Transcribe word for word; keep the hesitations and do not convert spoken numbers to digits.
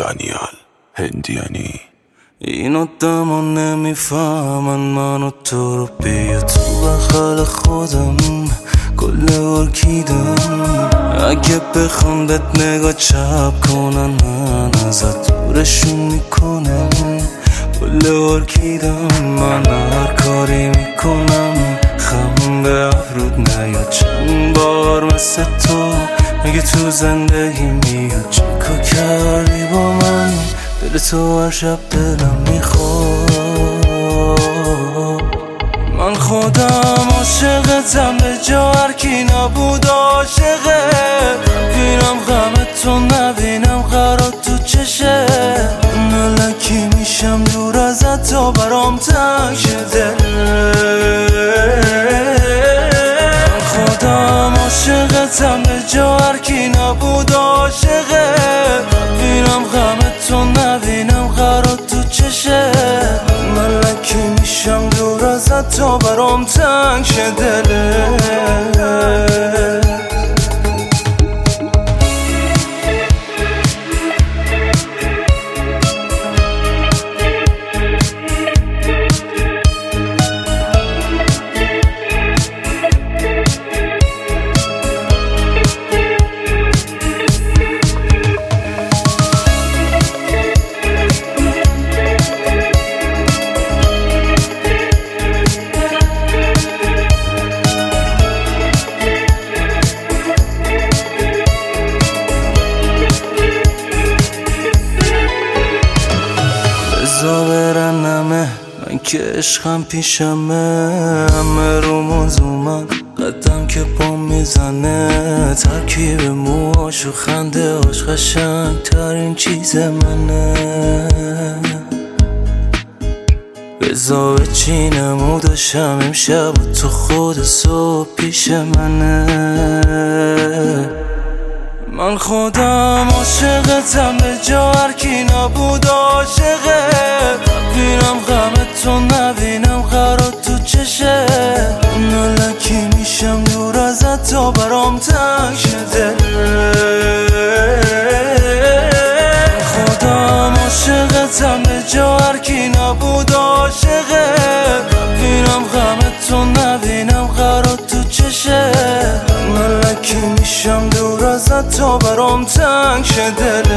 دانیال هندیانی. این آدما نمیفهمن منو تو رو، بیا تو بخل خودم کل ارکیدم. اگه بخوام بهت نگاه چپ کنن من ازت دورشون میکنم، کل ارکیدم. من هر کاری میکنم خم به افرود نیاد. چند بار مثل تو مگه تو زندگی میاد؟ چیکار کردی با من؟ دل تو هر شب دلم میخواد. من خودم عاشقتم به جا هر کی نبود عاشقه. ببینم غمتو نبینم قرار تو چشه. نلکی میشم دور ازت تا برام تنگ شده. من خودم عاشقتم به جا هر کی نبود عاشقه. ببینم غمتو نبینم قرار تو چشه. ملکی میشم دور ازت تا برام تنگ شه دله. بزا برنمه من که عشقم پیشمه. همه رو موزومن قدم که پام میزنه. ترکیب موهاش و خنده هاش قشنگ ترین چیز منه. بزا بچینم و داشتم امشب تو خود صبح پیش منه. من خودم عاشقتم به جا هر کی نبود عاشقه. ببینم غمتو نبینم قرار تو چشه. نلکی میشم دور ازت تا برام تنگ شده. من خودم عاشقتم به جا هر کی نبود عاشقه. ببینم غمتو نبینم قرار تو چشه. ملکی میشم دور ازت تا برام تنگ شده.